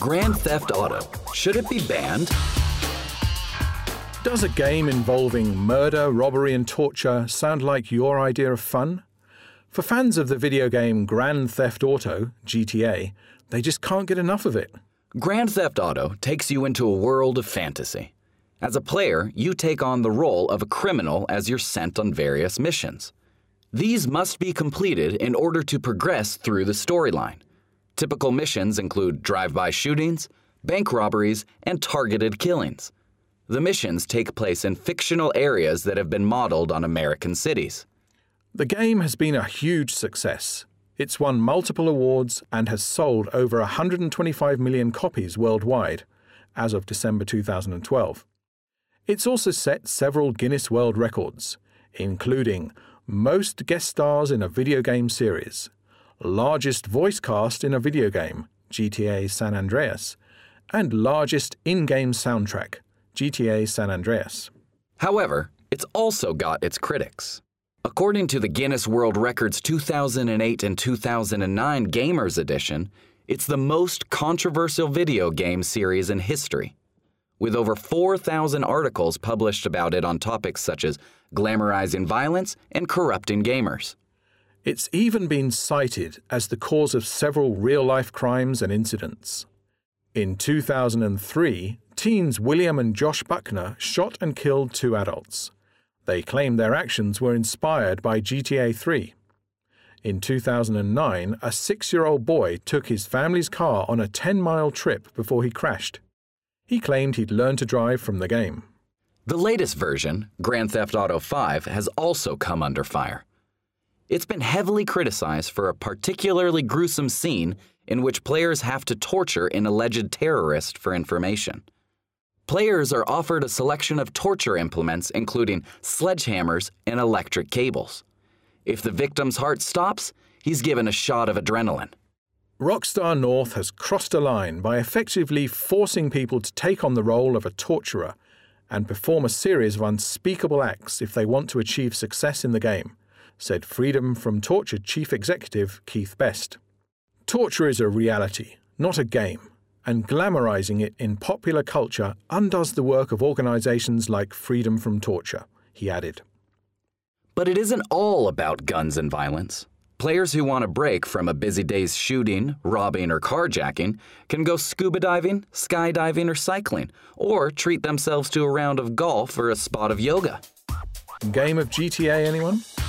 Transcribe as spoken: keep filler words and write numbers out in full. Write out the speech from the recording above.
Grand Theft Auto. Should it be banned? Does a game involving murder, robbery and torture sound like your idea of fun? For fans of the video game Grand Theft Auto, G T A, they just can't get enough of it. Grand Theft Auto takes you into a world of fantasy. As a player, you take on the role of a criminal as you're sent on various missions. These must be completed in order to progress through the storyline. Typical missions include drive-by shootings, bank robberies, and targeted killings. The missions take place in fictional areas that have been modeled on American cities. The game has been a huge success. It's won multiple awards and has sold over one hundred twenty-five million copies worldwide, as of December two thousand twelve. It's also set several Guinness World Records, including most guest stars in a video game series, largest voice cast in a video game, G T A San Andreas, and largest in-game soundtrack, G T A San Andreas. However, it's also got its critics. According to the Guinness World Records two thousand eight and two thousand nine Gamers Edition, it's the most controversial video game series in history, with over four thousand articles published about it on topics such as glamorizing violence and corrupting gamers. It's even been cited as the cause of several real-life crimes and incidents. In two thousand three, teens William and Josh Buckner shot and killed two adults. They claimed their actions were inspired by G T A three. In two thousand nine, a six-year-old boy took his family's car on a ten-mile trip before he crashed. He claimed he'd learned to drive from the game. The latest version, Grand Theft Auto five, has also come under fire. It's been heavily criticized for a particularly gruesome scene in which players have to torture an alleged terrorist for information. Players are offered a selection of torture implements including sledgehammers and electric cables. If the victim's heart stops, he's given a shot of adrenaline. Rockstar North has crossed a line by effectively forcing people to take on the role of a torturer and perform a series of unspeakable acts if they want to achieve success in the game, said Freedom from Torture Chief Executive Keith Best. Torture is a reality, not a game, and glamorizing it in popular culture undoes the work of organizations like Freedom from Torture, he added. But it isn't all about guns and violence. Players who want a break from a busy day's shooting, robbing, or carjacking can go scuba diving, skydiving, or cycling, or treat themselves to a round of golf or a spot of yoga. Game of G T A, anyone?